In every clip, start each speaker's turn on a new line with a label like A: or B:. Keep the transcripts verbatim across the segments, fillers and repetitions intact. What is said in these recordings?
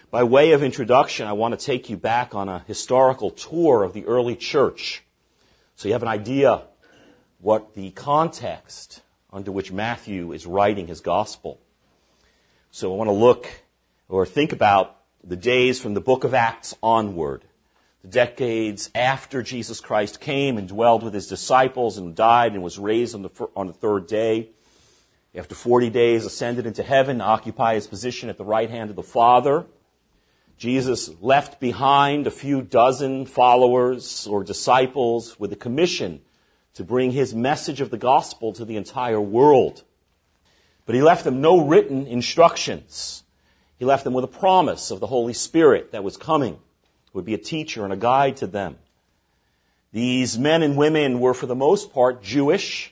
A: By way of introduction, I want to take you back on a historical tour of the early church, so you have an idea what the context under which Matthew is writing his gospel. So I want to look or think about the days from the book of Acts onward, the decades after Jesus Christ came and dwelled with his disciples and died and was raised on the, on the third day. After forty days, ascended into heaven to occupy his position at the right hand of the Father. Jesus left behind a few dozen followers or disciples with a commission to bring his message of the gospel to the entire world. But he left them no written instructions. He left them with a promise of the Holy Spirit that was coming, would be a teacher and a guide to them. These men and women were for the most part Jewish,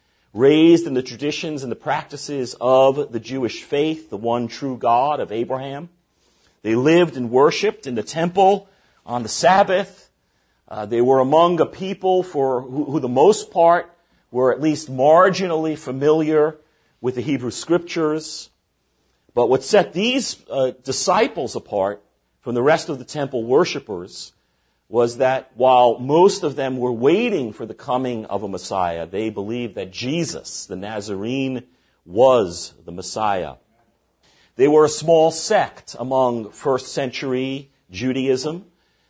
A: raised in the traditions and the practices of the Jewish faith, the one true God of Abraham. They lived and worshipped in the temple on the Sabbath. Uh, they were among a people for who, who the most part were at least marginally familiar with the Hebrew Scriptures. But what set these uh, disciples apart from the rest of the temple worshipers was that while most of them were waiting for the coming of a Messiah, they believed that Jesus, the Nazarene, was the Messiah. They were a small sect among first century Judaism,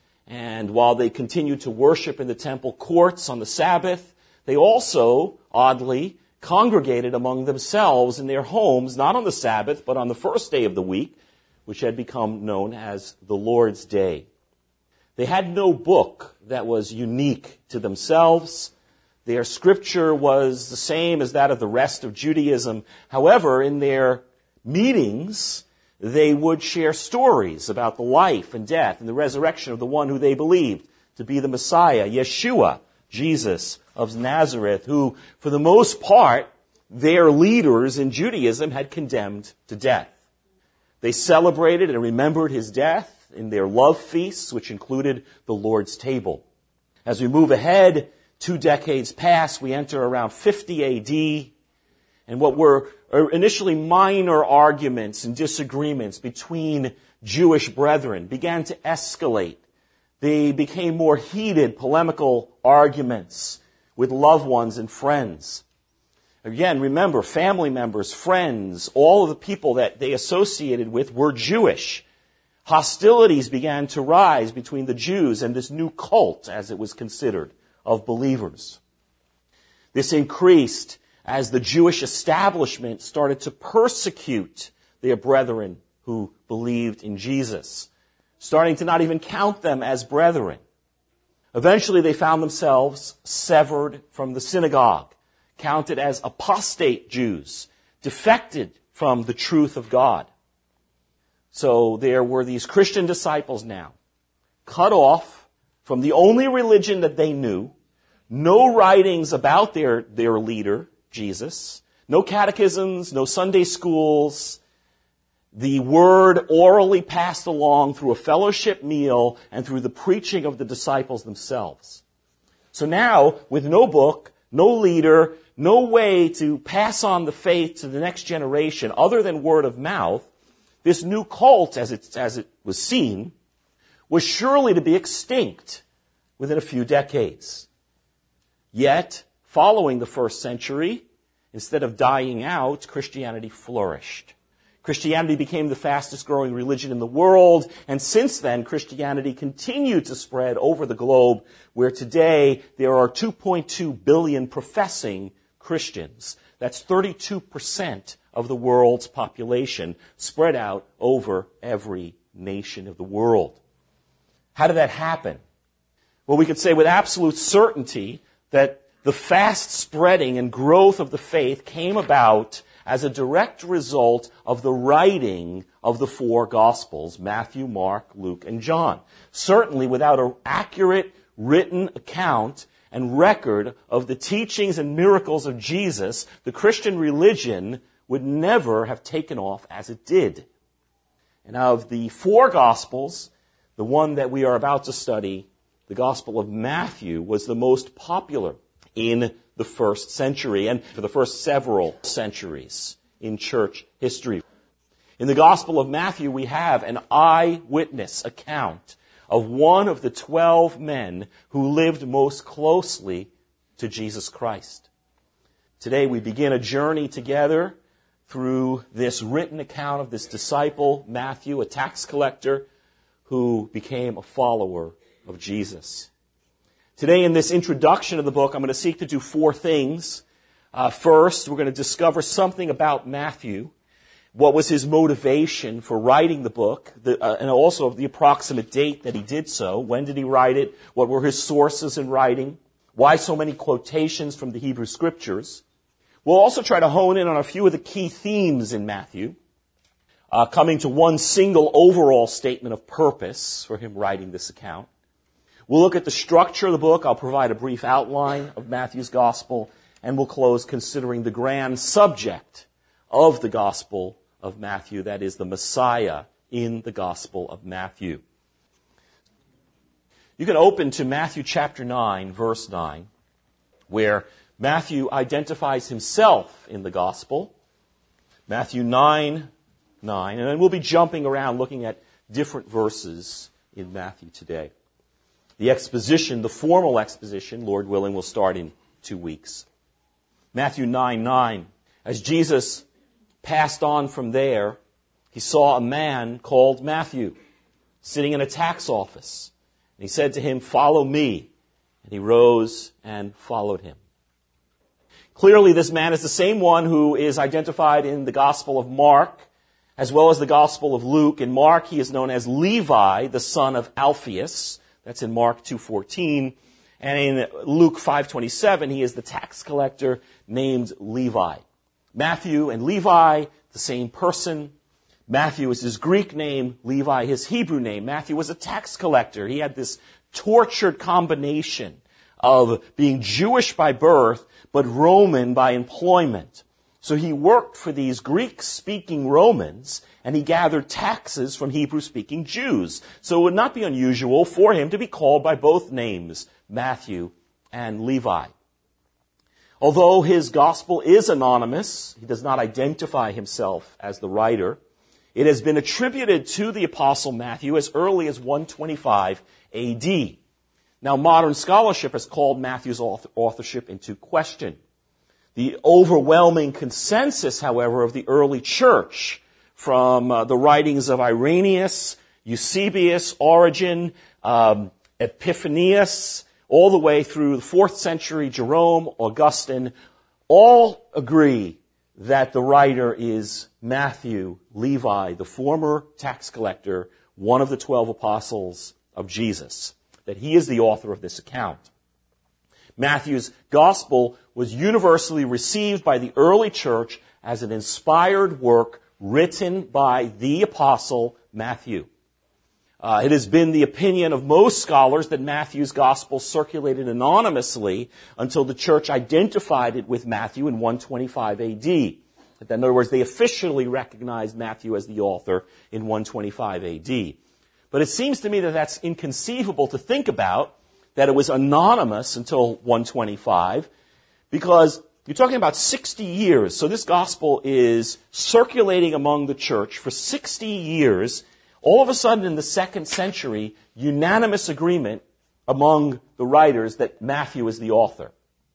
A: and while they continued to worship in the temple courts on the Sabbath, they also, oddly, congregated among themselves in their homes, not on the Sabbath, but on the first day of the week, which had become known as the Lord's Day. They had no book that was unique to themselves. Their scripture was the same as that of the rest of Judaism. However, in their meetings, they would share stories about the life and death and the resurrection of the one who they believed to be the Messiah, Yeshua, Jesus of Nazareth, who, for the most part, their leaders in Judaism had condemned to death. They celebrated and remembered his death in their love feasts, which included the Lord's table. As we move ahead, two decades pass, we enter around fifty A D, and what were initially minor arguments and disagreements between Jewish brethren began to escalate. They became more heated, polemical arguments with loved ones and friends. Again, remember, family members, friends, all of the people that they associated with were Jewish. Hostilities began to rise between the Jews and this new cult, as it was considered, of believers. This increased as the Jewish establishment started to persecute their brethren who believed in Jesus, starting to not even count them as brethren. Eventually, they found themselves severed from the synagogue, counted as apostate Jews, defected from the truth of God. So there were these Christian disciples now, cut off from the only religion that they knew, no writings about their, their leader, Jesus, no catechisms, no Sunday schools, the word orally passed along through a fellowship meal and through the preaching of the disciples themselves. So now, with no book, no leader, no way to pass on the faith to the next generation other than word of mouth, this new cult, as it, as it was seen, was surely to be extinct within a few decades. Yet, following the first century, instead of dying out, Christianity flourished. Christianity became the fastest growing religion in the world, and since then, Christianity continued to spread over the globe, where today there are two point two billion professing Christians. That's thirty-two percent of the world's population, spread out over every nation of the world. How did that happen? Well, we could say with absolute certainty that the fast spreading and growth of the faith came about as a direct result of the writing of the four Gospels, Matthew, Mark, Luke, and John. Certainly without an accurate written account and record of the teachings and miracles of Jesus, the Christian religion would never have taken off as it did. And of the four Gospels, the one that we are about to study, the Gospel of Matthew, was the most popular in the first century and for the first several centuries in church history. In the Gospel of Matthew, we have an eyewitness account of one of the twelve men who lived most closely to Jesus Christ. Today we begin a journey together through this written account of this disciple, Matthew, a tax collector who became a follower of Jesus. Today in this introduction of the book, I'm going to seek to do four things. Uh, first, we're going to discover something about Matthew. What was his motivation for writing the book, the, uh, and also the approximate date that he did so. When did he write it? What were his sources in writing? Why so many quotations from the Hebrew Scriptures? We'll also try to hone in on a few of the key themes in Matthew, uh, coming to one single overall statement of purpose for him writing this account. We'll look at the structure of the book. I'll provide a brief outline of Matthew's Gospel, and we'll close considering the grand subject of the Gospel of Matthew, that is the Messiah in the Gospel of Matthew. You can open to Matthew chapter nine, verse nine, where Matthew identifies himself in the Gospel. Matthew nine, nine, and then we'll be jumping around looking at different verses in Matthew today. The exposition, the formal exposition, Lord willing, will start in two weeks. Matthew nine, nine, as Jesus passed on from there, he saw a man called Matthew sitting in a tax office. And he said to him, "Follow me." And he rose and followed him. Clearly, this man is the same one who is identified in the Gospel of Mark, as well as the Gospel of Luke. In Mark, he is known as Levi, the son of Alphaeus. That's in Mark two fourteen. And in Luke five twenty-seven, he is the tax collector named Levi. Matthew and Levi, the same person. Matthew is his Greek name, Levi his Hebrew name. Matthew was a tax collector. He had this tortured combination of being Jewish by birth, but Roman by employment. So he worked for these Greek-speaking Romans, and he gathered taxes from Hebrew-speaking Jews. So it would not be unusual for him to be called by both names, Matthew and Levi. Although his gospel is anonymous, he does not identify himself as the writer. It has been attributed to the Apostle Matthew as early as one twenty-five A D. Now, modern scholarship has called Matthew's authorship into question. The overwhelming consensus, however, of the early church, from uh, the writings of Irenaeus, Eusebius, Origen, um, Epiphanius, all the way through the fourth century, Jerome, Augustine, all agree that the writer is Matthew, Levi, the former tax collector, one of the twelve apostles of Jesus, that he is the author of this account. Matthew's gospel was universally received by the early church as an inspired work written by the apostle Matthew. Uh, it has been the opinion of most scholars that Matthew's gospel circulated anonymously until the church identified it with Matthew in one twenty-five A D. In other words, they officially recognized Matthew as the author in one twenty-five A D. But it seems to me that that's inconceivable to think about, that it was anonymous until one twenty-five, because you're talking about sixty years. So this gospel is circulating among the church for sixty years. All of a sudden in the second century, unanimous agreement among the writers that Matthew is the author.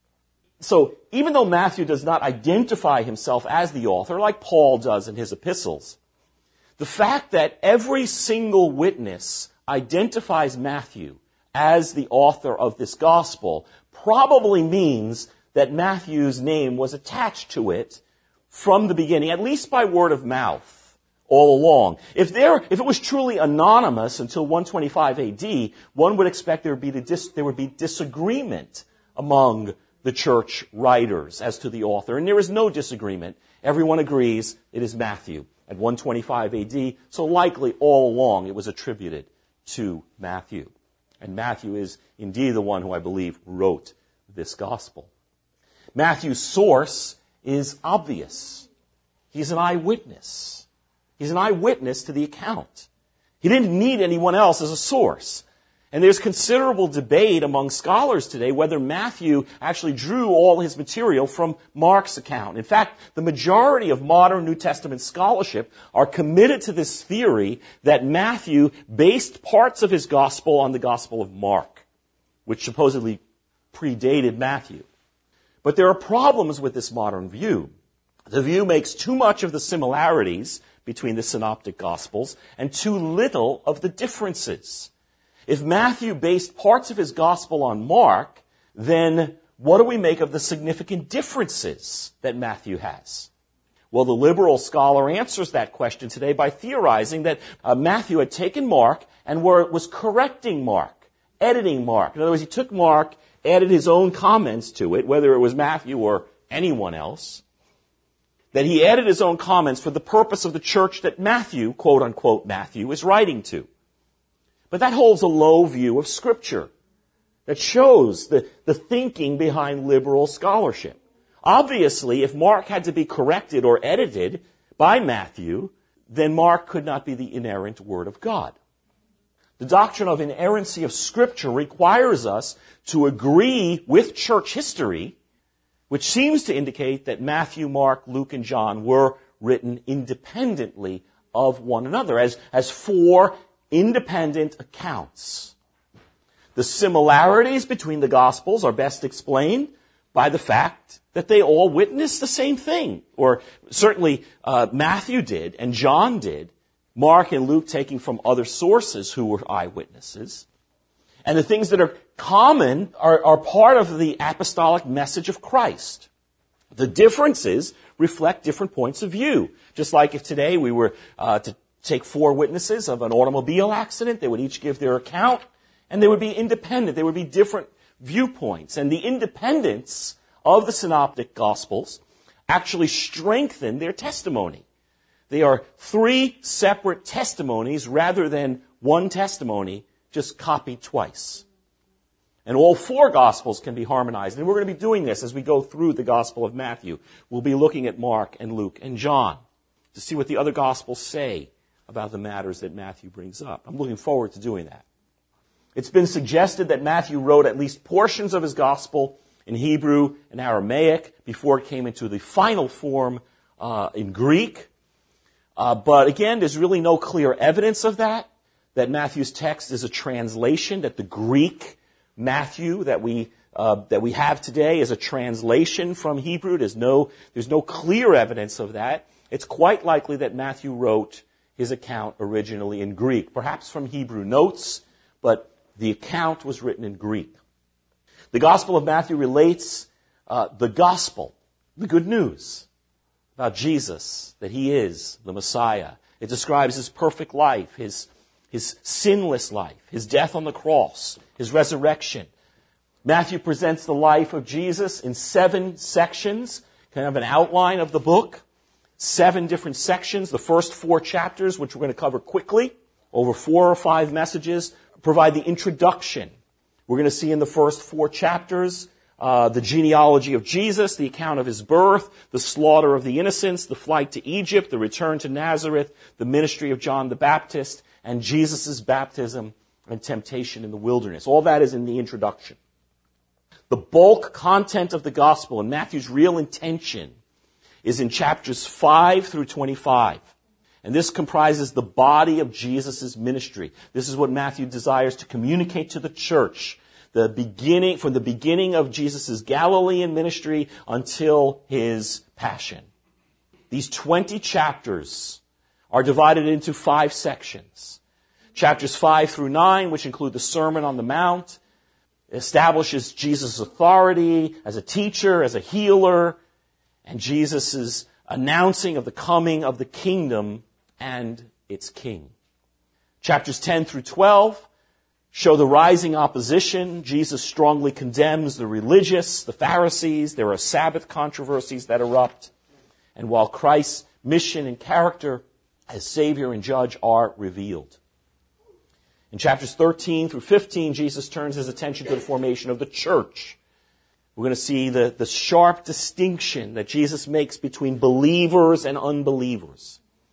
A: So even though Matthew does not identify himself as the author, like Paul does in his epistles, the fact that every single witness identifies Matthew as the author of this gospel probably means that Matthew's name was attached to it from the beginning, at least by word of mouth. All along. If there, if it was truly anonymous until one twenty-five A D, one would expect there would be the dis, there would be disagreement among the church writers as to the author, and there is no disagreement. Everyone agrees it is Matthew at one twenty-five A D. So likely all along it was attributed to Matthew, and Matthew is indeed the one who I believe wrote this gospel. Matthew's source is obvious. He's an eyewitness. He's an eyewitness to the account. He didn't need anyone else as a source. And there's considerable debate among scholars today whether Matthew actually drew all his material from Mark's account. In fact, the majority of modern New Testament scholarship are committed to this theory that Matthew based parts of his gospel on the Gospel of Mark, which supposedly predated Matthew. But there are problems with this modern view. The view makes too much of the similarities between the synoptic gospels and too little of the differences. If Matthew based parts of his gospel on Mark, then what do we make of the significant differences that Matthew has? Well, the liberal scholar answers that question today by theorizing that uh, Matthew had taken Mark and were, was correcting Mark, editing Mark. In other words, he took Mark, added his own comments to it, whether it was Matthew or anyone else, that he added his own comments for the purpose of the church that Matthew, quote unquote Matthew, is writing to. But that holds a low view of Scripture. That shows the, the thinking behind liberal scholarship. Obviously, if Mark had to be corrected or edited by Matthew, then Mark could not be the inerrant Word of God. The doctrine of inerrancy of Scripture requires us to agree with church history, which seems to indicate that Matthew, Mark, Luke, and John were written independently of one another, as, as four independent accounts. The similarities between the Gospels are best explained by the fact that they all witness the same thing. Or certainly uh, Matthew did, and John did. Mark and Luke taking from other sources who were eyewitnesses. And the things that are common are, are part of the apostolic message of Christ. The differences reflect different points of view. Just like if today we were uh, to take four witnesses of an automobile accident, they would each give their account, and they would be independent. There would be different viewpoints. And the independence of the synoptic gospels actually strengthen their testimony. They are three separate testimonies rather than one testimony just copied twice. And all four Gospels can be harmonized. And we're going to be doing this as we go through the Gospel of Matthew. We'll be looking at Mark and Luke and John to see what the other Gospels say about the matters that Matthew brings up. I'm looking forward to doing that. It's been suggested that Matthew wrote at least portions of his Gospel in Hebrew and Aramaic before it came into the final form uh, in Greek. Uh, but again, there's really no clear evidence of that, that Matthew's text is a translation, that the Greek Matthew that we uh, that we have today is a translation from Hebrew. There's no there's no clear evidence of that. It's quite likely that Matthew wrote his account originally in Greek, perhaps from Hebrew notes, but the account was written in Greek. The Gospel of Matthew relates uh, the gospel, the good news about Jesus, that he is the Messiah. It describes his perfect life, his his sinless life, his death on the cross, his resurrection. Matthew presents the life of Jesus in seven sections, kind of an outline of the book. Seven different sections. The first four chapters, which we're going to cover quickly, over four or five messages, provide the introduction. We're going to see in the first four chapters uh, the genealogy of Jesus, the account of his birth, the slaughter of the innocents, the flight to Egypt, the return to Nazareth, the ministry of John the Baptist, and Jesus' baptism and temptation in the wilderness. All that is in the introduction. The bulk content of the gospel and Matthew's real intention is in chapters five through twenty-five. And this comprises the body of Jesus' ministry. This is what Matthew desires to communicate to the church. The beginning, from the beginning of Jesus' Galilean ministry until his passion. These twenty chapters are divided into five sections. Chapters five through nine, which include the Sermon on the Mount, establishes Jesus' authority as a teacher, as a healer, and Jesus' announcing of the coming of the kingdom and its king. Chapters ten through twelve show the rising opposition. Jesus strongly condemns the religious, the Pharisees. There are Sabbath controversies that erupt. And while Christ's mission and character as Savior and Judge are revealed. In chapters thirteen through fifteen, Jesus turns his attention to the formation of the church. We're going to see the, the sharp distinction that Jesus makes between believers and unbelievers,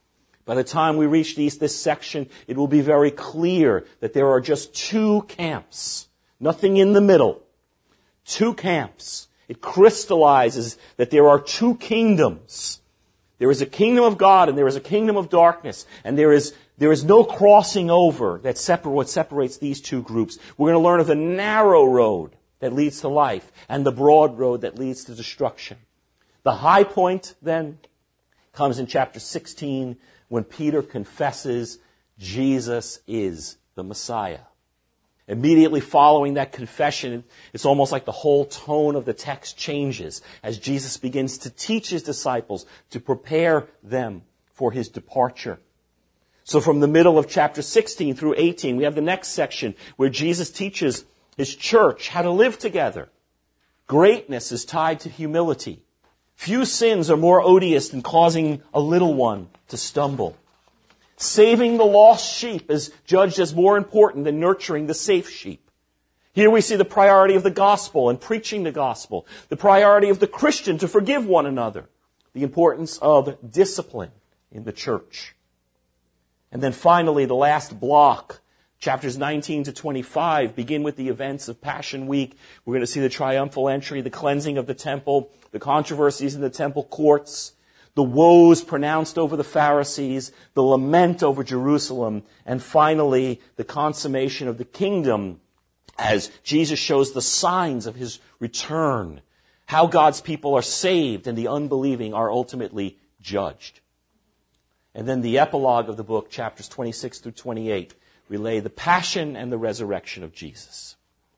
A: By the time we reach these, this section, it will be very clear that there are just two camps. Nothing in the middle. Two camps. It crystallizes that there are two kingdoms. There is a kingdom of God and there is a kingdom of darkness. And there is, there is no crossing over that separ- what separates these two groups. We're going to learn of the narrow road that leads to life and the broad road that leads to destruction. The high point, then, comes in chapter sixteen when Peter confesses Jesus is the Messiah. Immediately following that confession, it's almost like the whole tone of the text changes as Jesus begins to teach his disciples to prepare them for his departure. So from the middle of chapter sixteen through eighteen, we have the next section where Jesus teaches his church how to live together. Greatness is tied to humility. Few sins are more odious than causing a little one to stumble. Saving the lost sheep is judged as more important than nurturing the safe sheep. Here we see the priority of the gospel and preaching the gospel, the priority of the Christian to forgive one another, the importance of discipline in the church. And then finally, the last block, chapters nineteen to twenty-five, begin with the events of Passion Week. We're going to see the triumphal entry, the cleansing of the temple, the controversies in the temple courts, the woes pronounced over the Pharisees, the lament over Jerusalem, and finally, the consummation of the kingdom as Jesus shows the signs of his return, how God's people are saved and the unbelieving are ultimately judged. And then the epilogue of the book, chapters twenty-six through twenty-eight, relay the passion and the resurrection of Jesus.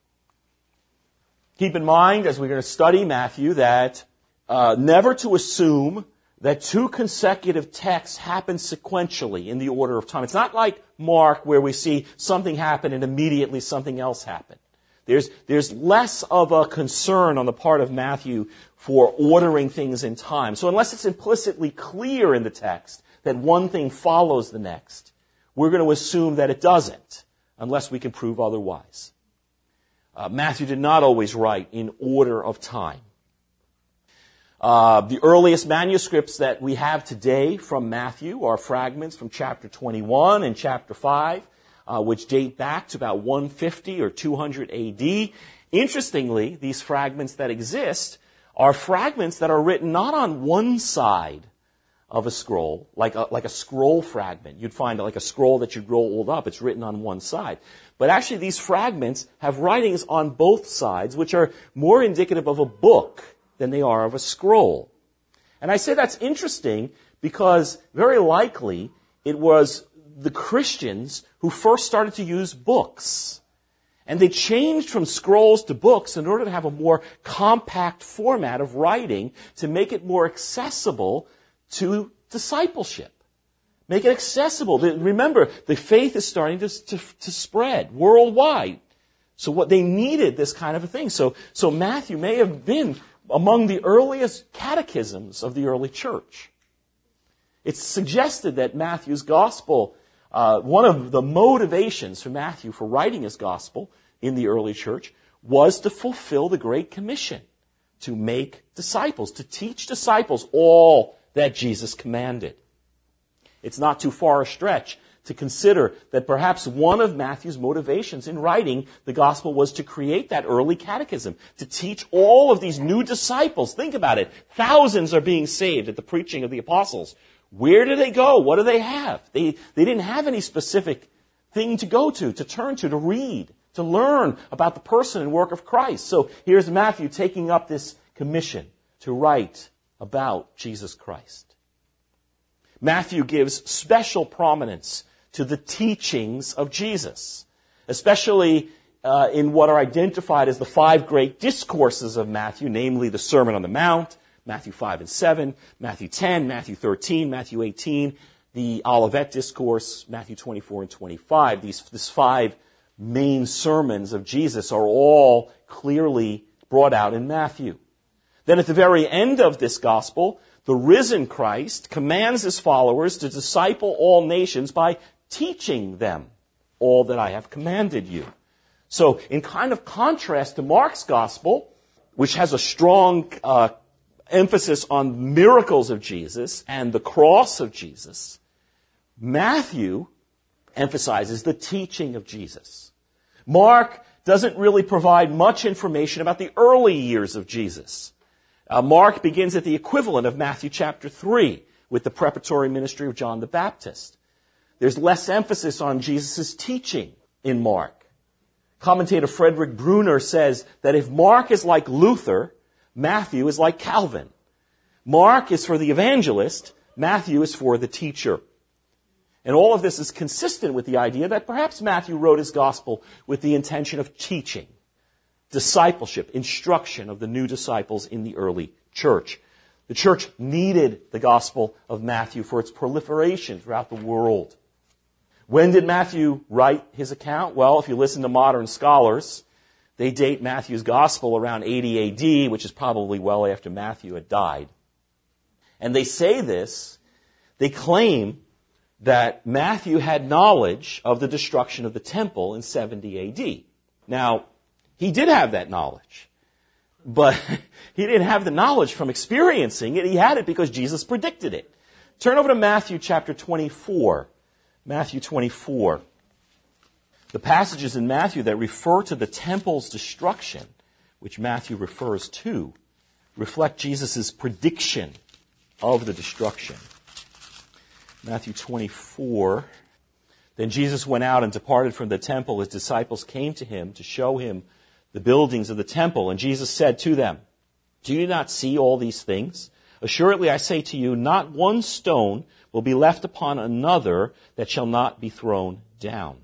A: Keep in mind, as we're going to study Matthew, that uh, never to assume that two consecutive texts happen sequentially in the order of time. It's not like Mark where we see something happen and immediately something else happen. There's, there's less of a concern on the part of Matthew for ordering things in time. So unless it's implicitly clear in the text that one thing follows the next, we're going to assume that it doesn't, unless we can prove otherwise. Uh, Matthew did not always write in order of time. Uh, the earliest manuscripts that we have today from Matthew are fragments from chapter twenty-one and chapter five, uh, which date back to about one fifty or two hundred A D. Interestingly, these fragments that exist are fragments that are written not on one side of a scroll, like a, like a scroll fragment. You'd find like a scroll that you'd roll up, it's written on one side. But actually these fragments have writings on both sides, which are more indicative of a book than they are of a scroll. And I say that's interesting because very likely it was the Christians who first started to use books. And they changed from scrolls to books in order to have a more compact format of writing to make it more accessible to discipleship. Make it accessible. Remember, the faith is starting to, to, to spread worldwide. So what they needed this kind of a thing. So, so Matthew may have been among the earliest catechisms of the early church. It's suggested that Matthew's gospel, uh, one of the motivations for Matthew for writing his gospel in the early church was to fulfill the Great Commission, to make disciples, to teach disciples all that Jesus commanded. It's not too far a stretch to consider that perhaps one of Matthew's motivations in writing the gospel was to create that early catechism, to teach all of these new disciples. Think about it. Thousands are being saved at the preaching of the apostles. Where do they go? What do they have? They, they didn't have any specific thing to go to, to turn to, to read, to learn about the person and work of Christ. So here's Matthew taking up this commission to write about Jesus Christ. Matthew gives special prominence to the teachings of Jesus, especially uh, in what are identified as the five great discourses of Matthew, namely the Sermon on the Mount, Matthew five and seven, Matthew ten, Matthew thirteen, Matthew eighteen, the Olivet Discourse, Matthew twenty-four and twenty-five. These, these five main sermons of Jesus are all clearly brought out in Matthew. Then at the very end of this gospel, the risen Christ commands his followers to disciple all nations by teaching them all that I have commanded you. So in kind of contrast to Mark's gospel, which has a strong uh, emphasis on miracles of Jesus and the cross of Jesus, Matthew emphasizes the teaching of Jesus. Mark doesn't really provide much information about the early years of Jesus. Uh, Mark begins at the equivalent of Matthew chapter three with the preparatory ministry of John the Baptist. There's less emphasis on Jesus' teaching in Mark. Commentator Frederick Bruner says that if Mark is like Luther, Matthew is like Calvin. Mark is for the evangelist, Matthew is for the teacher. And all of this is consistent with the idea that perhaps Matthew wrote his gospel with the intention of teaching, discipleship, instruction of the new disciples in the early church. The church needed the gospel of Matthew for its proliferation throughout the world. When did Matthew write his account? Well, if you listen to modern scholars, they date Matthew's gospel around eighty A D, which is probably well after Matthew had died. And they say this, they claim that Matthew had knowledge of the destruction of the temple in seventy A D. Now, he did have that knowledge, but he didn't have the knowledge from experiencing it. He had it because Jesus predicted it. Turn over to Matthew chapter twenty-four. Matthew twenty-four. The passages in Matthew that refer to the temple's destruction, which Matthew refers to, reflect Jesus' prediction of the destruction. Matthew twenty-four. Then Jesus went out and departed from the temple. His disciples came to him to show him the buildings of the temple. And Jesus said to them, "Do you not see all these things? Assuredly I say to you, not one stone will be left upon another that shall not be thrown down."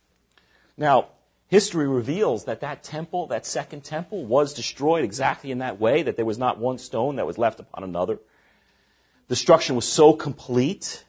A: Now, history reveals that that temple, that second temple, was destroyed exactly in that way, that there was not one stone that was left upon another. Destruction was so complete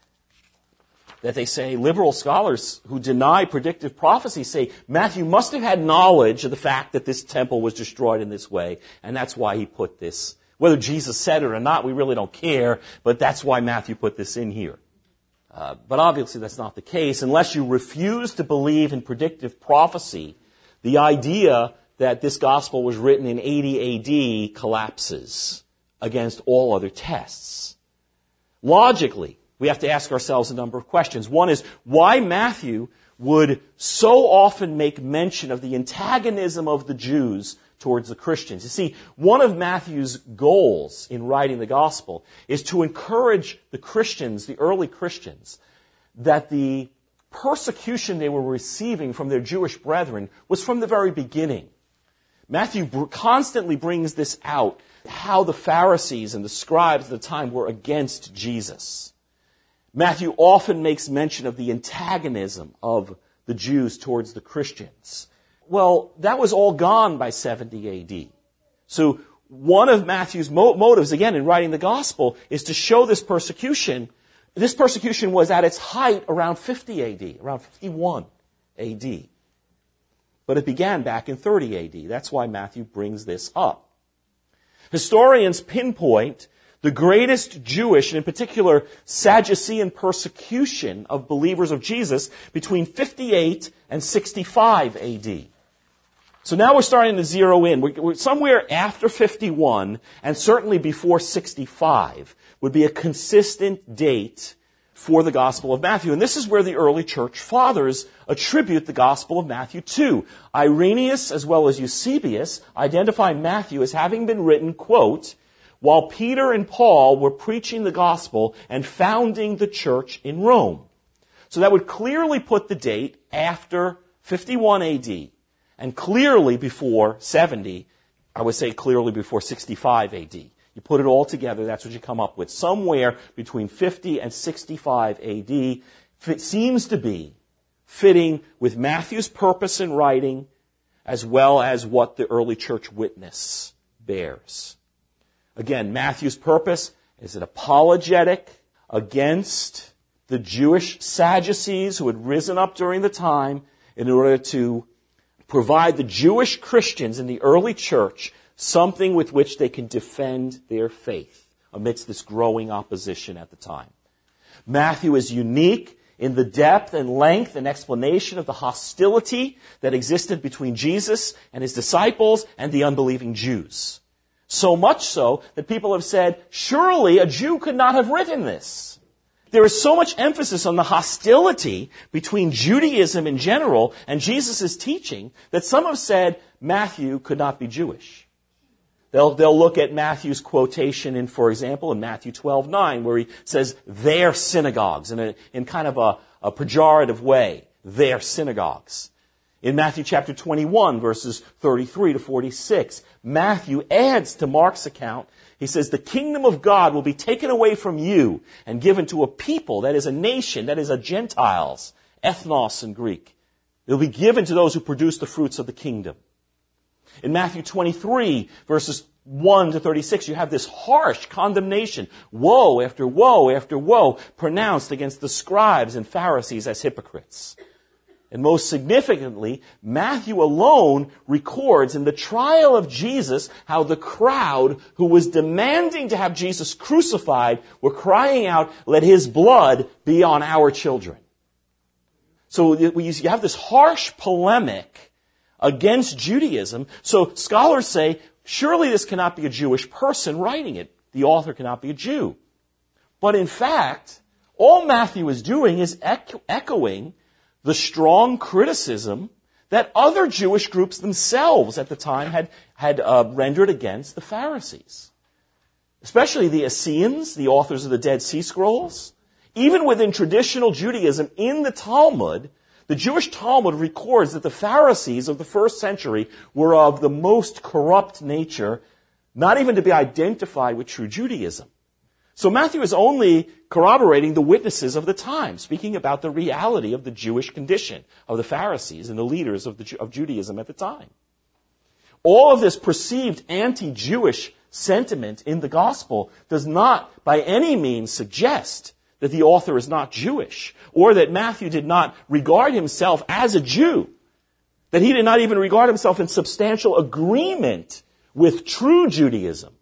A: that they say, liberal scholars who deny predictive prophecy say, Matthew must have had knowledge of the fact that this temple was destroyed in this way, and that's why he put this. Whether Jesus said it or not, we really don't care, but that's why Matthew put this in here. Uh, but obviously that's not the case. Unless you refuse to believe in predictive prophecy, the idea that this gospel was written in eighty A D collapses against all other tests. Logically, we have to ask ourselves a number of questions. One is, why Matthew would so often make mention of the antagonism of the Jews towards the Christians. You see, one of Matthew's goals in writing the gospel is to encourage the Christians, the early Christians, that the persecution they were receiving from their Jewish brethren was from the very beginning. Matthew constantly brings this out, how the Pharisees and the scribes at the time were against Jesus. Matthew often makes mention of the antagonism of the Jews towards the Christians. Well, that was all gone by seventy A D. So one of Matthew's mo- motives, again, in writing the gospel, is to show this persecution. This persecution was at its height around fifty A D, around fifty-one A D. But it began back in thirty A D. That's why Matthew brings this up. Historians pinpoint the greatest Jewish, and in particular Sadducean persecution of believers of Jesus between fifty-eight and sixty-five A D. So now we're starting to zero in. We're somewhere after fifty-one, and certainly before sixty-five, would be a consistent date for the Gospel of Matthew. And this is where the early church fathers attribute the Gospel of Matthew to. Irenaeus, as well as Eusebius, identify Matthew as having been written, quote, while Peter and Paul were preaching the gospel and founding the church in Rome. So that would clearly put the date after fifty-one A D and clearly before seventy, I would say clearly before sixty-five A D. You put it all together, that's what you come up with. Somewhere between fifty and sixty-five A D. It seems to be fitting with Matthew's purpose in writing as well as what the early church witness bears. Again, Matthew's purpose is an apologetic against the Jewish Sadducees who had risen up during the time in order to provide the Jewish Christians in the early church something with which they can defend their faith amidst this growing opposition at the time. Matthew is unique in the depth and length and explanation of the hostility that existed between Jesus and his disciples and the unbelieving Jews. So much so that people have said, surely a Jew could not have written this. There is so much emphasis on the hostility between Judaism in general and Jesus' teaching that some have said Matthew could not be Jewish. They'll, they'll look at Matthew's quotation in, for example, in Matthew twelve nine, where he says, their synagogues, in a, in kind of a, a pejorative way, their synagogues. In Matthew chapter twenty-one, verses thirty-three to forty-six, Matthew adds to Mark's account. He says, the kingdom of God will be taken away from you and given to a people, that is a nation, that is a Gentiles, ethnos in Greek. It will be given to those who produce the fruits of the kingdom. In Matthew twenty-three, verses one to thirty-six, you have this harsh condemnation, woe after woe after woe, pronounced against the scribes and Pharisees as hypocrites. And most significantly, Matthew alone records in the trial of Jesus how the crowd who was demanding to have Jesus crucified were crying out, let his blood be on our children. So you have this harsh polemic against Judaism. So scholars say, surely this cannot be a Jewish person writing it. The author cannot be a Jew. But in fact, all Matthew is doing is echoing the strong criticism that other Jewish groups themselves at the time had, had uh, rendered against the Pharisees. Especially the Essenes, the authors of the Dead Sea Scrolls. Even within traditional Judaism, in the Talmud, the Jewish Talmud records that the Pharisees of the first century were of the most corrupt nature, not even to be identified with true Judaism. So Matthew is only corroborating the witnesses of the time, speaking about the reality of the Jewish condition of the Pharisees and the leaders of, the, of Judaism at the time. All of this perceived anti-Jewish sentiment in the gospel does not by any means suggest that the author is not Jewish, or that Matthew did not regard himself as a Jew, that he did not even regard himself in substantial agreement with true Judaism.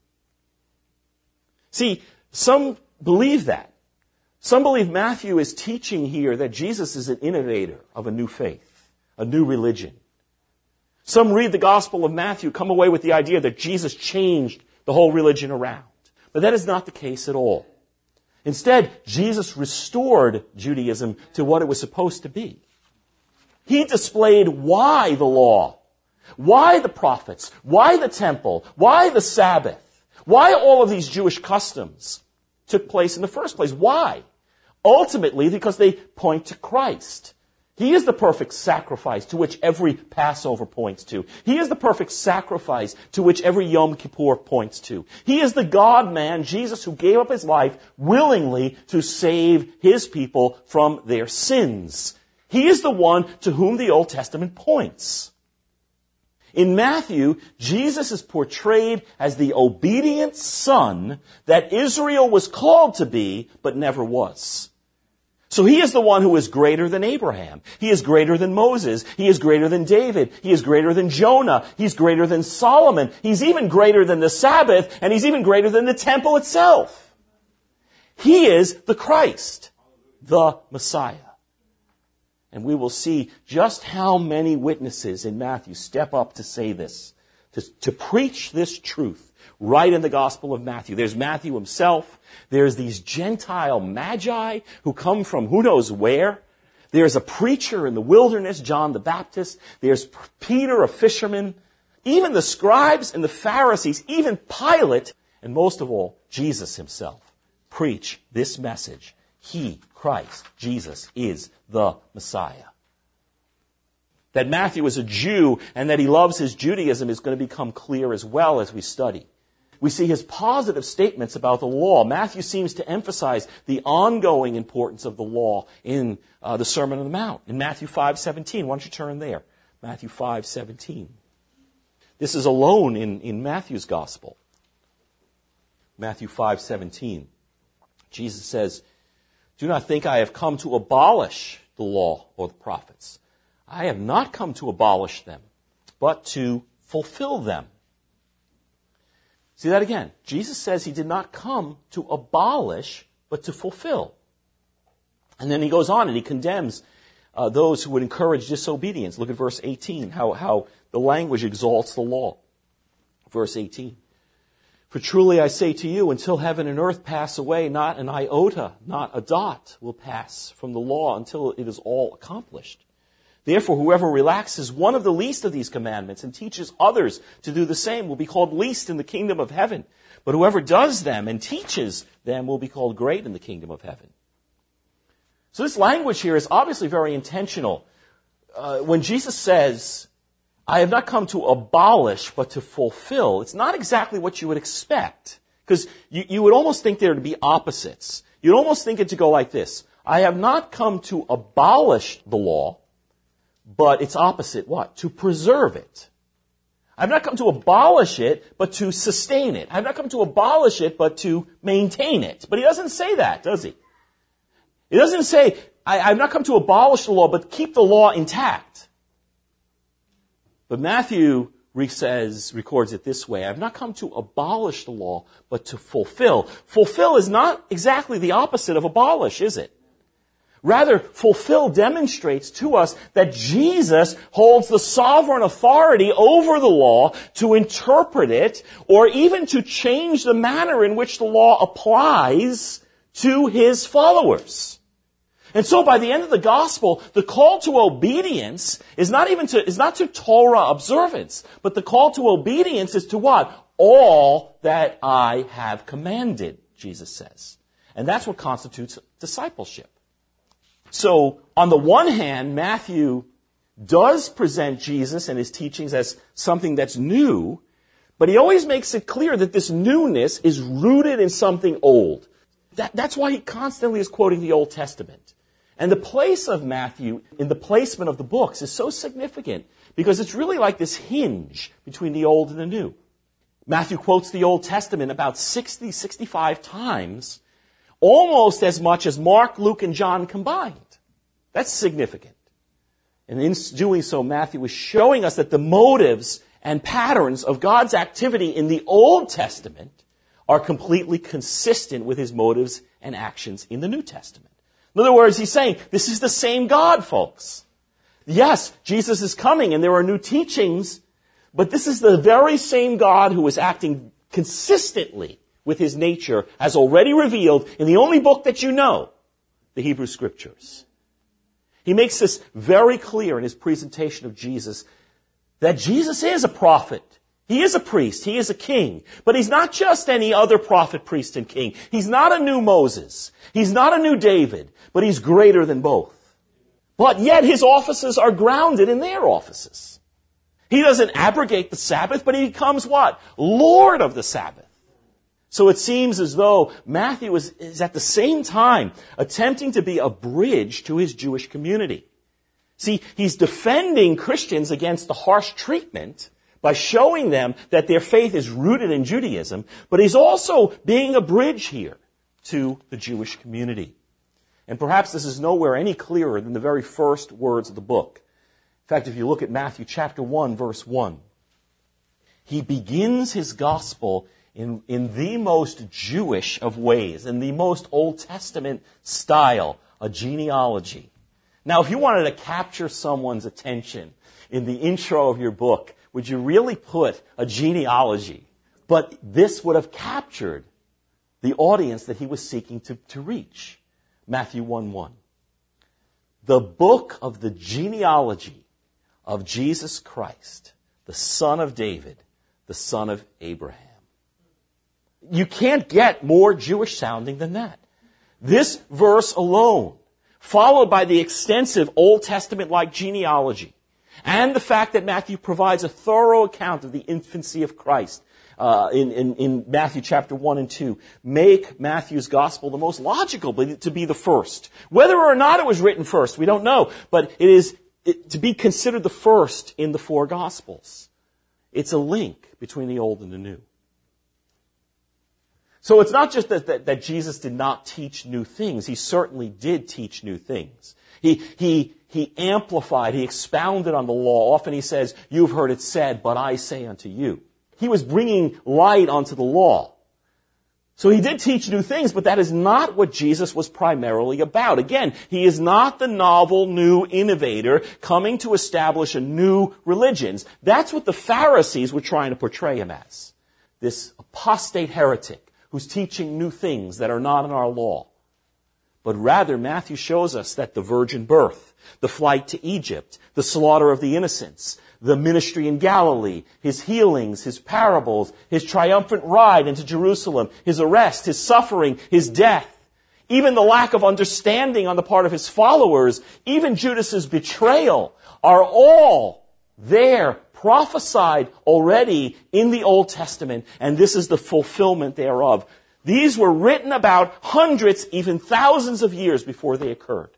A: See, some believe that. Some believe Matthew is teaching here that Jesus is an innovator of a new faith, a new religion. Some read the Gospel of Matthew, come away with the idea that Jesus changed the whole religion around. But that is not the case at all. Instead, Jesus restored Judaism to what it was supposed to be. He displayed why the law, why the prophets, why the temple, why the Sabbath, why all of these Jewish customs took place in the first place. Why? Ultimately, because they point to Christ. He is the perfect sacrifice to which every Passover points to. He is the perfect sacrifice to which every Yom Kippur points to. He is the God-man, Jesus, who gave up his life willingly to save his people from their sins. He is the one to whom the Old Testament points. In Matthew, Jesus is portrayed as the obedient son that Israel was called to be, but never was. So he is the one who is greater than Abraham. He is greater than Moses. He is greater than David. He is greater than Jonah. He's greater than Solomon. He's even greater than the Sabbath, and he's even greater than the temple itself. He is the Christ, the Messiah. And we will see just how many witnesses in Matthew step up to say this, to, to preach this truth right in the Gospel of Matthew. There's Matthew himself. There's these Gentile magi who come from who knows where. There's a preacher in the wilderness, John the Baptist. There's Peter, a fisherman. Even the scribes and the Pharisees, even Pilate, and most of all, Jesus himself, preach this message. He, Christ, Jesus, is the Messiah. That Matthew is a Jew and that he loves his Judaism is going to become clear as well as we study. We see his positive statements about the law. Matthew seems to emphasize the ongoing importance of the law in uh, the Sermon on the Mount. In Matthew five seventeen, why don't you turn there? Matthew five seventeen. This is alone in, in Matthew's Gospel. Matthew five seventeen. Jesus says, "Do not think I have come to abolish the law or the prophets. I have not come to abolish them, but to fulfill them." See that again. Jesus says he did not come to abolish, but to fulfill. And then he goes on and he condemns uh, those who would encourage disobedience. Look at verse eighteen, how, how the language exalts the law. Verse eighteen. For truly I say to you, until heaven and earth pass away, not an iota, not a dot will pass from the law until it is all accomplished. Therefore, whoever relaxes one of the least of these commandments and teaches others to do the same will be called least in the kingdom of heaven. But whoever does them and teaches them will be called great in the kingdom of heaven. So this language here is obviously very intentional. Uh, when Jesus says, I have not come to abolish, but to fulfill, it's not exactly what you would expect. Because you, you would almost think there to be opposites. You'd almost think it to go like this. I have not come to abolish the law, but it's opposite what? To preserve it. I've not come to abolish it, but to sustain it. I've not come to abolish it, but to maintain it. But he doesn't say that, does he? He doesn't say, I, I've not come to abolish the law, but keep the law intact. But Matthew says, records it this way, I've not come to abolish the law, but to fulfill. Fulfill is not exactly the opposite of abolish, is it? Rather, fulfill demonstrates to us that Jesus holds the sovereign authority over the law to interpret it, or even to change the manner in which the law applies to his followers. And so by the end of the gospel, the call to obedience is not even to, is not to Torah observance, but the call to obedience is to what? All that I have commanded, Jesus says. And that's what constitutes discipleship. So, on the one hand, Matthew does present Jesus and his teachings as something that's new, but he always makes it clear that this newness is rooted in something old. That, that's why he constantly is quoting the Old Testament. And the place of Matthew in the placement of the books is so significant because it's really like this hinge between the old and the new. Matthew quotes the Old Testament about sixty, sixty-five times, almost as much as Mark, Luke, and John combined. That's significant. And in doing so, Matthew is showing us that the motives and patterns of God's activity in the Old Testament are completely consistent with his motives and actions in the New Testament. In other words, he's saying, this is the same God, folks. Yes, Jesus is coming and there are new teachings, but this is the very same God who is acting consistently with his nature as already revealed in the only book that you know, the Hebrew Scriptures. He makes this very clear in his presentation of Jesus that Jesus is a prophet. He is a priest. He is a king. But he's not just any other prophet, priest, and king. He's not a new Moses. He's not a new David. But he's greater than both. But yet his offices are grounded in their offices. He doesn't abrogate the Sabbath, but he becomes what? Lord of the Sabbath. So it seems as though Matthew is, is at the same time attempting to be a bridge to his Jewish community. See, he's defending Christians against the harsh treatment by showing them that their faith is rooted in Judaism, but he's also being a bridge here to the Jewish community. And perhaps this is nowhere any clearer than the very first words of the book. In fact, if you look at Matthew chapter one, verse one, he begins his gospel in, in the most Jewish of ways, in the most Old Testament style, a genealogy. Now, if you wanted to capture someone's attention in the intro of your book, would you really put a genealogy? But this would have captured the audience that he was seeking to, to reach. Matthew one one. The book of the genealogy of Jesus Christ, the son of David, the son of Abraham. You can't get more Jewish sounding than that. This verse alone, followed by the extensive Old Testament-like genealogy, and the fact that Matthew provides a thorough account of the infancy of Christ uh, in, in, in Matthew chapter one and two, make Matthew's gospel the most logical to be the first. Whether or not it was written first, we don't know, but it is it, to be considered the first in the four gospels. It's a link between the old and the new. So it's not just that, that, that Jesus did not teach new things. He certainly did teach new things. He, he, he amplified, he expounded on the law. Often he says, you've heard it said, but I say unto you. He was bringing light onto the law. So he did teach new things, but that is not what Jesus was primarily about. Again, he is not the novel new innovator coming to establish a new religion. That's what the Pharisees were trying to portray him as. this apostate heretic who's teaching new things that are not in our law. But rather, Matthew shows us that the virgin birth, the flight to Egypt, the slaughter of the innocents, the ministry in Galilee, his healings, his parables, his triumphant ride into Jerusalem, his arrest, his suffering, his death, even the lack of understanding on the part of his followers, even Judas's betrayal, are all there, prophesied already in the Old Testament, and this is the fulfillment thereof. These were written about hundreds, even thousands of years before they occurred.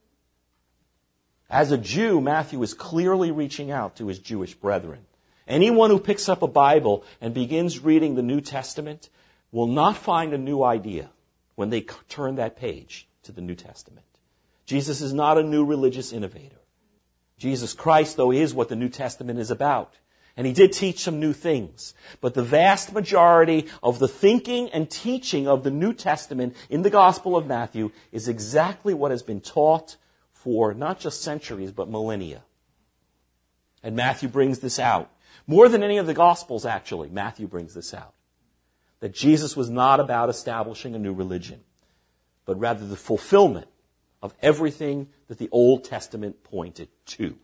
A: As a Jew, Matthew is clearly reaching out to his Jewish brethren. Anyone who picks up a Bible and begins reading the New Testament will not find a new idea when they turn that page to the New Testament. Jesus is not a new religious innovator. Jesus Christ, though, is what the New Testament is about. And he did teach some new things. But the vast majority of the thinking and teaching of the New Testament in the Gospel of Matthew is exactly what has been taught for not just centuries, but millennia. And Matthew brings this out. More than any of the Gospels, actually, Matthew brings this out. That Jesus was not about establishing a new religion, but rather the fulfillment of everything that the Old Testament pointed to.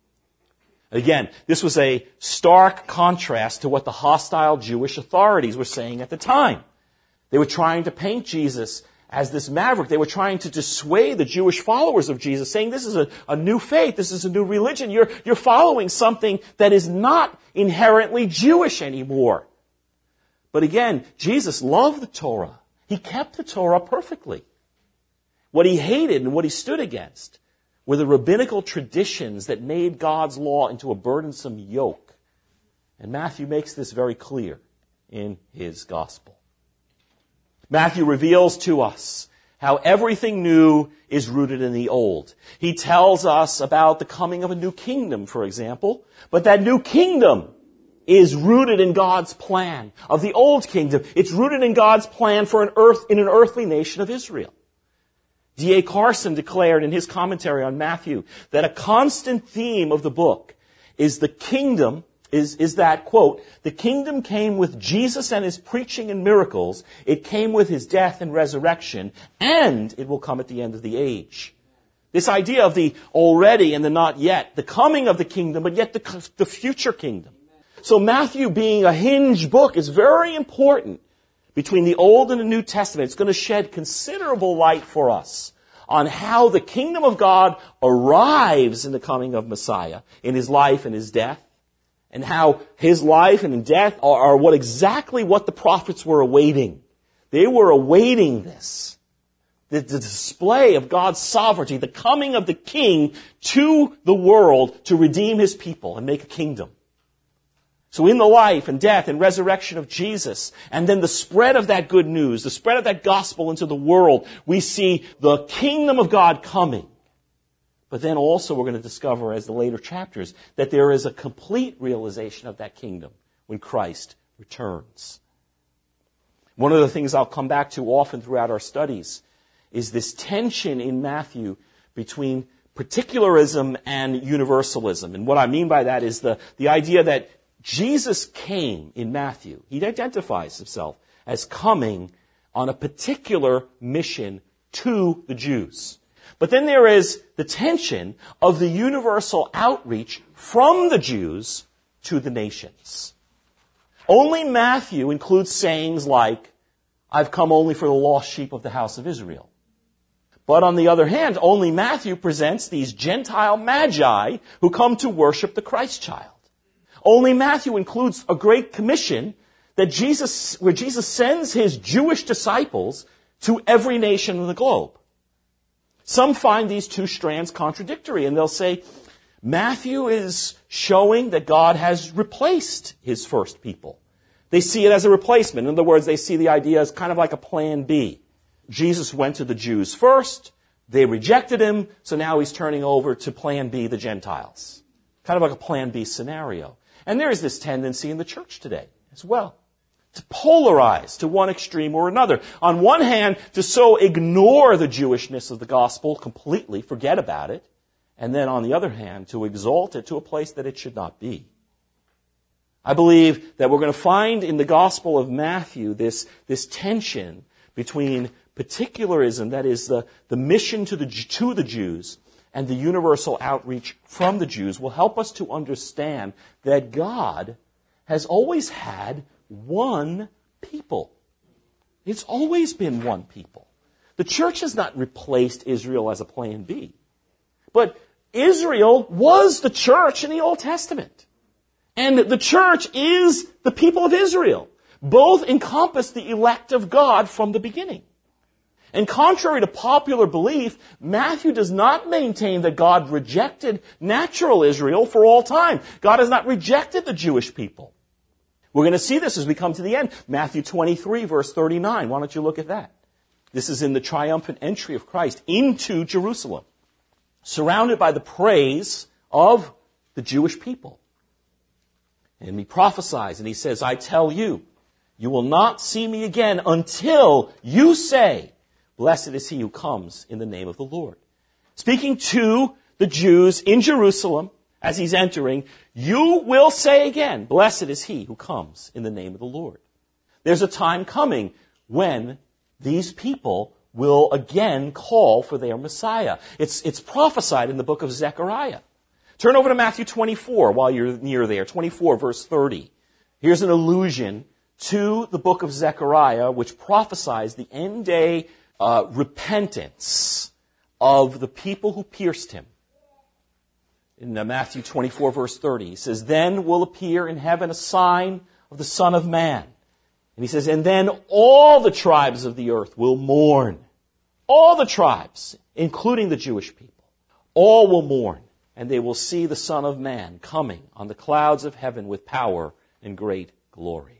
A: Again, this was a stark contrast to what the hostile Jewish authorities were saying at the time. They were trying to paint Jesus as this maverick. They were trying to dissuade the Jewish followers of Jesus, saying this is a, a new faith, this is a new religion. You're, you're following something that is not inherently Jewish anymore. But again, Jesus loved the Torah. He kept the Torah perfectly. What he hated and what he stood against were the rabbinical traditions that made God's law into a burdensome yoke. And Matthew makes this very clear in his gospel. Matthew reveals to us how everything new is rooted in the old. He tells us about the coming of a new kingdom, for example, but that new kingdom is rooted in God's plan of the old kingdom. It's rooted in God's plan for an earth, in an earthly nation of Israel. D A Carson declared in his commentary on Matthew that a constant theme of the book is the kingdom, is, is that, quote, the kingdom came with Jesus and his preaching and miracles, it came with his death and resurrection, and it will come at the end of the age. This idea of the already and the not yet, the coming of the kingdom, but yet the, the future kingdom. So Matthew, being a hinge book, is very important between the Old and the New Testament. It's going to shed considerable light for us on how the kingdom of God arrives in the coming of Messiah, in his life and his death, and how his life and death are, are what exactly what the prophets were awaiting. They were awaiting this. The, the display of God's sovereignty, the coming of the king to the world to redeem his people and make a kingdom. So in the life and death and resurrection of Jesus, and then the spread of that good news, the spread of that gospel into the world, we see the kingdom of God coming. But then also we're going to discover, as the later chapters, that there is a complete realization of that kingdom when Christ returns. One of the things I'll come back to often throughout our studies is this tension in Matthew between particularism and universalism. And what I mean by that is the, the idea that Jesus came in Matthew. He identifies himself as coming on a particular mission to the Jews. But then there is the tension of the universal outreach from the Jews to the nations. Only Matthew includes sayings like, I've come only for the lost sheep of the house of Israel. But on the other hand, only Matthew presents these Gentile magi who come to worship the Christ child. Only Matthew includes a great commission that Jesus, where Jesus sends his Jewish disciples to every nation of the globe. Some find these two strands contradictory, and they'll say, Matthew is showing that God has replaced his first people. They see it as a replacement. In other words, they see the idea as kind of like a plan B. Jesus went to the Jews first, they rejected him, so now he's turning over to plan B, the Gentiles. Kind of like a plan B scenario. And there is this tendency in the church today as well, to polarize to one extreme or another. On one hand, to so ignore the Jewishness of the gospel completely, forget about it, and then on the other hand, to exalt it to a place that it should not be. I believe that we're going to find in the Gospel of Matthew this, this tension between particularism, that is the, the mission to the, to the Jews, and the universal outreach from the Jews will help us to understand that God has always had one people. It's always been one people. The church has not replaced Israel as a plan B. But Israel was the church in the Old Testament. And the church is the people of Israel. Both encompass the elect of God from the beginning. And contrary to popular belief, Matthew does not maintain that God rejected natural Israel for all time. God has not rejected the Jewish people. We're going to see this as we come to the end. Matthew twenty-three, verse thirty-nine. Why don't you look at that? This is in the triumphant entry of Christ into Jerusalem, surrounded by the praise of the Jewish people. And he prophesies, and he says, I tell you, you will not see me again until you say, blessed is he who comes in the name of the Lord. Speaking to the Jews in Jerusalem as he's entering, you will say again, blessed is he who comes in the name of the Lord. There's a time coming when these people will again call for their Messiah. It's, it's prophesied in the book of Zechariah. Turn over to Matthew twenty-four while you're near there. twenty-four, verse thirty. Here's an allusion to the book of Zechariah, which prophesies the end day uh, repentance of the people who pierced him. In uh, Matthew twenty-four, verse thirty, he says, then will appear in heaven a sign of the Son of Man. And he says, and then all the tribes of the earth will mourn. All the tribes, including the Jewish people, all will mourn. And they will see the Son of Man coming on the clouds of heaven with power and great glory.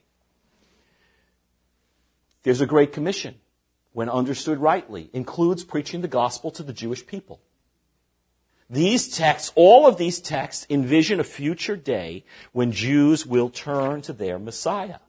A: There's a great commission, when understood rightly, includes preaching the gospel to the Jewish people. These texts, all of these texts, envision a future day when Jews will turn to their Messiah.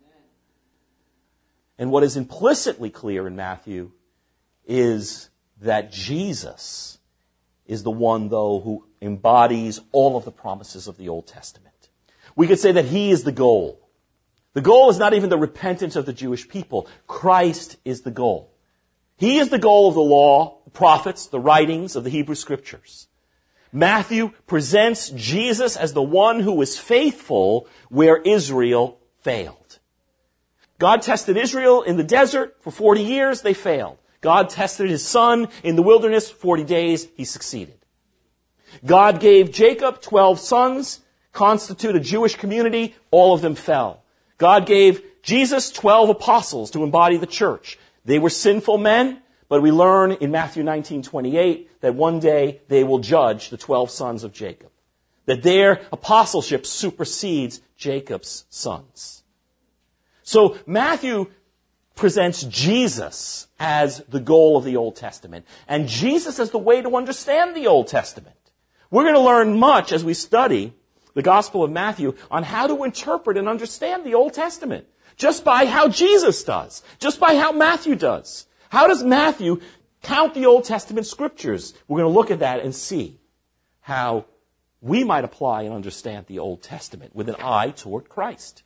A: And what is implicitly clear in Matthew is that Jesus is the one, though, who embodies all of the promises of the Old Testament. We could say that he is the goal. The goal is not even the repentance of the Jewish people. Christ is the goal. He is the goal of the law, the prophets, the writings of the Hebrew Scriptures. Matthew presents Jesus as the one who was faithful where Israel failed. God tested Israel in the desert for forty years, they failed. God tested his son in the wilderness, forty days, he succeeded. God gave Jacob twelve sons, constitute a Jewish community, all of them fell. God gave Jesus twelve apostles to embody the church. They were sinful men, but we learn in Matthew nineteen twenty-eight that one day they will judge the twelve sons of Jacob. That their apostleship supersedes Jacob's sons. So Matthew presents Jesus as the goal of the Old Testament, and Jesus as the way to understand the Old Testament. We're going to learn much as we study the Gospel of Matthew on how to interpret and understand the Old Testament, just by how Jesus does, just by how Matthew does. How does Matthew count the Old Testament scriptures? We're going to look at that and see how we might apply and understand the Old Testament with an eye toward Christ.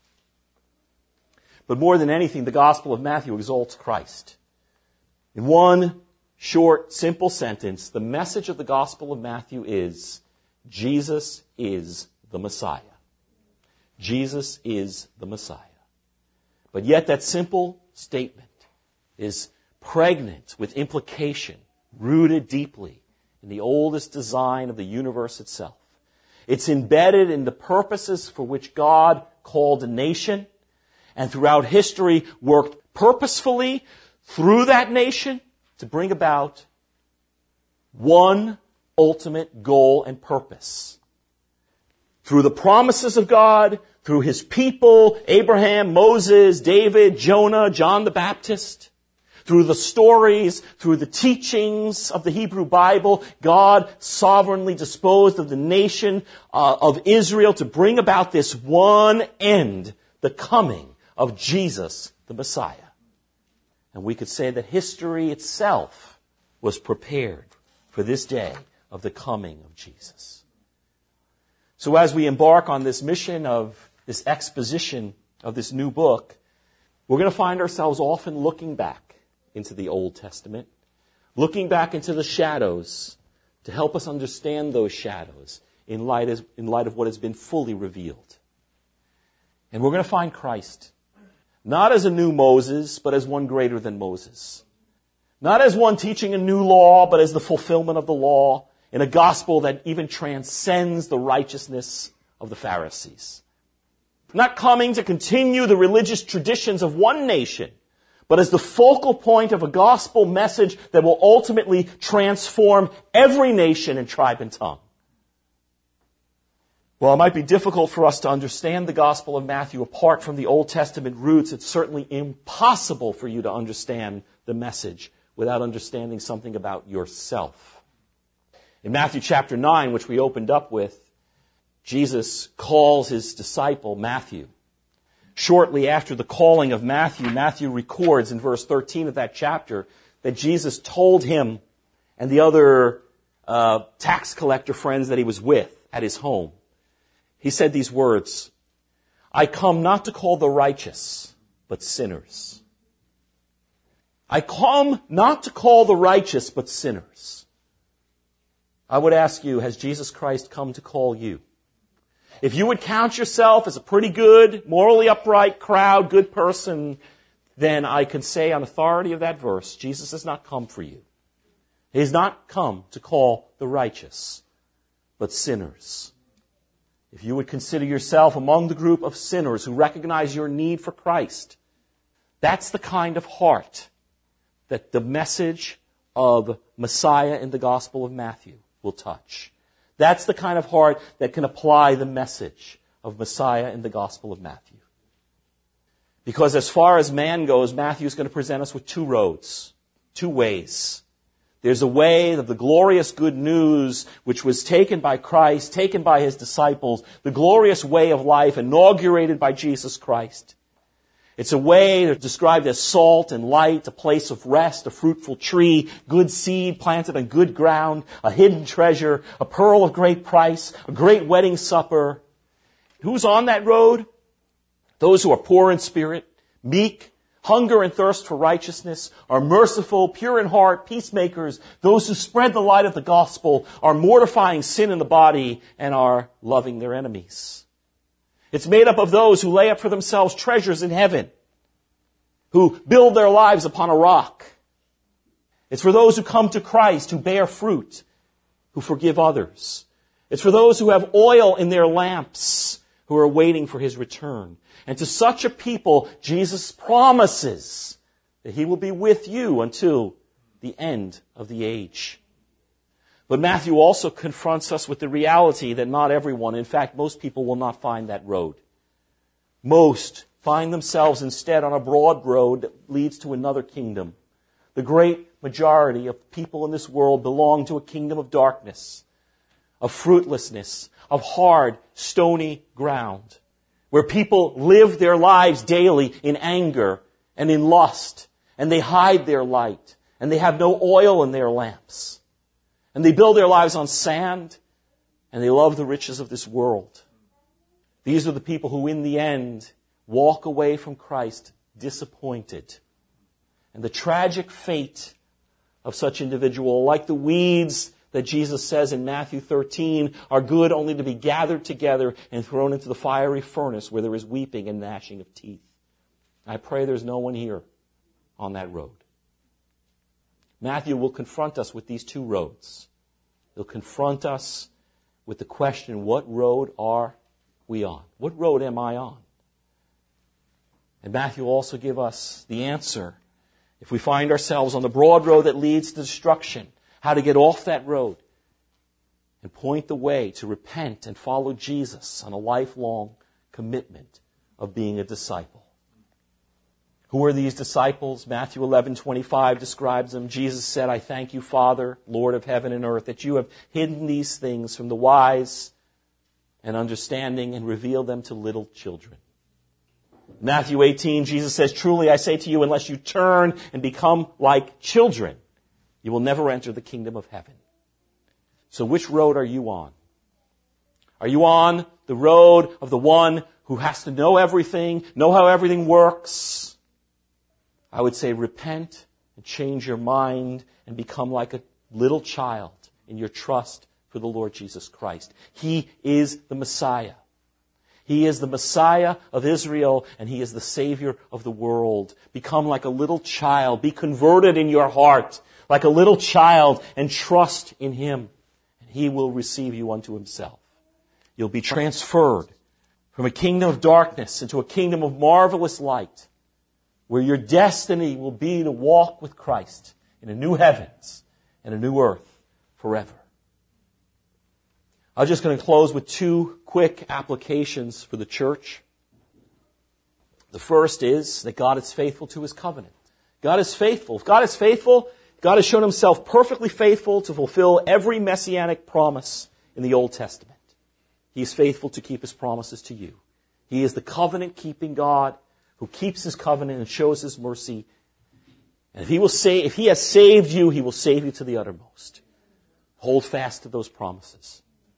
A: But more than anything, the Gospel of Matthew exalts Christ. In one short, simple sentence, the message of the Gospel of Matthew is, Jesus is the Messiah. Jesus is the Messiah. But yet that simple statement is pregnant with implication, rooted deeply in the oldest design of the universe itself. It's embedded in the purposes for which God called a nation, and throughout history worked purposefully through that nation to bring about one ultimate goal and purpose. Through the promises of God, through his people, Abraham, Moses, David, Jonah, John the Baptist, through the stories, through the teachings of the Hebrew Bible, God sovereignly disposed of the nation uh, of Israel to bring about this one end, the coming of Jesus, the Messiah. And we could say that history itself was prepared for this day of the coming of Jesus. So as we embark on this mission of this exposition of this new book, we're going to find ourselves often looking back into the Old Testament, looking back into the shadows to help us understand those shadows in light of, in light of what has been fully revealed. And we're going to find Christ, not as a new Moses, but as one greater than Moses. Not as one teaching a new law, but as the fulfillment of the law in a gospel that even transcends the righteousness of the Pharisees. Not coming to continue the religious traditions of one nation, but as the focal point of a gospel message that will ultimately transform every nation and tribe and tongue. While it might be difficult for us to understand the Gospel of Matthew apart from the Old Testament roots, it's certainly impossible for you to understand the message without understanding something about yourself. In Matthew chapter nine, which we opened up with, Jesus calls his disciple Matthew. Shortly after the calling of Matthew, Matthew records in verse thirteen of that chapter that Jesus told him and the other uh, tax collector friends that he was with at his home, he said these words, "I come not to call the righteous, but sinners." I come not to call the righteous, but sinners. I would ask you, has Jesus Christ come to call you? If you would count yourself as a pretty good, morally upright crowd, good person, then I can say on authority of that verse, Jesus has not come for you. He has not come to call the righteous, but sinners. If you would consider yourself among the group of sinners who recognize your need for Christ, that's the kind of heart that the message of Messiah in the Gospel of Matthew will touch. That's the kind of heart that can apply the message of Messiah in the Gospel of Matthew. Because as far as man goes, Matthew is going to present us with two roads, two ways. There's a way of the glorious good news which was taken by Christ, taken by his disciples, the glorious way of life inaugurated by Jesus Christ. It's a way described as salt and light, a place of rest, a fruitful tree, good seed planted on good ground, a hidden treasure, a pearl of great price, a great wedding supper. Who's on that road? Those who are poor in spirit, meek, hunger and thirst for righteousness, are merciful, pure in heart, peacemakers, those who spread the light of the gospel, are mortifying sin in the body, and are loving their enemies. It's made up of those who lay up for themselves treasures in heaven, who build their lives upon a rock. It's for those who come to Christ, who bear fruit, who forgive others. It's for those who have oil in their lamps, who are waiting for his return. And to such a people, Jesus promises that he will be with you until the end of the age. But Matthew also confronts us with the reality that not everyone, in fact, most people will not find that road. Most find themselves instead on a broad road that leads to another kingdom. The great majority of people in this world belong to a kingdom of darkness, of fruitlessness, of hard, stony ground, where people live their lives daily in anger and in lust, and they hide their light, and they have no oil in their lamps. And they build their lives on sand, and they love the riches of this world. These are the people who, in the end, walk away from Christ disappointed. And the tragic fate of such individual, like the weeds that Jesus says in Matthew thirteen, are good only to be gathered together and thrown into the fiery furnace where there is weeping and gnashing of teeth. I pray there's no one here on that road. Matthew will confront us with these two roads. He'll confront us with the question, what road are we on? What road am I on? And Matthew will also give us the answer if we find ourselves on the broad road that leads to destruction, how to get off that road and point the way to repent and follow Jesus on a lifelong commitment of being a disciple. Who are these disciples? Matthew eleven twenty-five describes them. Jesus said, "I thank you, Father, Lord of heaven and earth, that you have hidden these things from the wise and understanding and revealed them to little children." Matthew eighteen, Jesus says, "Truly I say to you, unless you turn and become like children, you will never enter the kingdom of heaven." So which road are you on? Are you on the road of the one who who has to know everything, know how everything works, I would say repent and change your mind and become like a little child in your trust for the Lord Jesus Christ. He is the Messiah. He is the Messiah of Israel, and He is the Savior of the world. Become like a little child. Be converted in your heart like a little child and trust in Him. And He will receive you unto Himself. You'll be transferred from a kingdom of darkness into a kingdom of marvelous light, where your destiny will be to walk with Christ in a new heavens and a new earth forever. I'm just going to close with two quick applications for the church. The first is that God is faithful to His covenant. God is faithful. If God is faithful, God has shown Himself perfectly faithful to fulfill every messianic promise in the Old Testament. He is faithful to keep His promises to you. He is the covenant-keeping God who keeps His covenant and shows His mercy. And if He will say, if He has saved you, He will save you to the uttermost. Hold fast to those promises.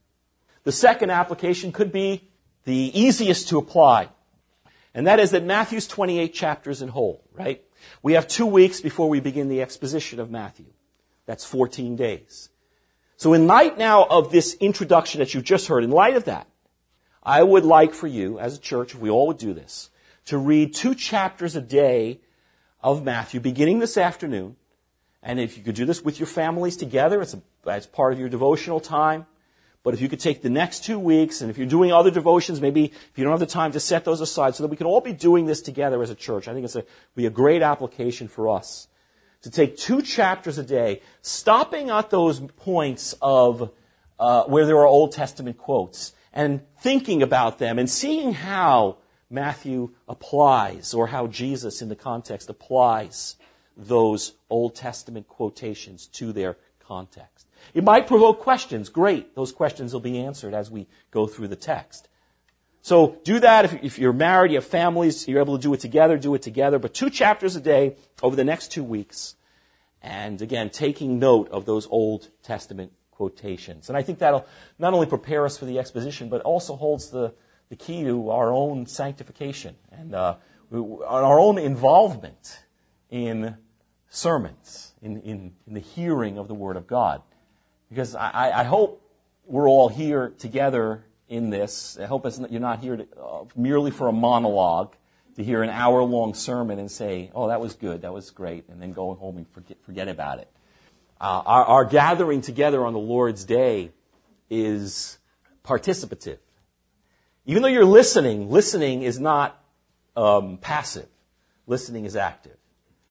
A: The second application could be the easiest to apply. And that is that Matthew's twenty-eight chapters in whole, right? We have two weeks before we begin the exposition of Matthew. That's fourteen days. So in light now of this introduction that you just heard, in light of that, I would like for you, as a church, if we all would do this, to read two chapters a day of Matthew, beginning this afternoon. And if you could do this with your families together, it's, a, it's part of your devotional time. But if you could take the next two weeks, and if you're doing other devotions, maybe if you don't have the time to set those aside so that we can all be doing this together as a church. I think it's a be a great application for us to take two chapters a day, stopping at those points of uh, where there are Old Testament quotes, and thinking about them and seeing how Matthew applies, or how Jesus in the context applies those Old Testament quotations to their context. It might provoke questions. Great. Those questions will be answered as we go through the text. So do that. If, if you're married, you have families, you're able to do it together, do it together. But two chapters a day over the next two weeks. And again, taking note of those Old Testament quotations. And I think that'll not only prepare us for the exposition, but also holds the, the key to our own sanctification and uh, our own involvement in sermons, in, in, in the hearing of the Word of God. Because I, I hope we're all here together in this. I hope it's not, you're not here to, uh, merely for a monologue, to hear an hour-long sermon and say, oh, that was good, that was great, and then go home and forget, forget about it. Uh, our, our gathering together on the Lord's Day is participative. Even though you're listening, listening is not um, passive. Listening is active.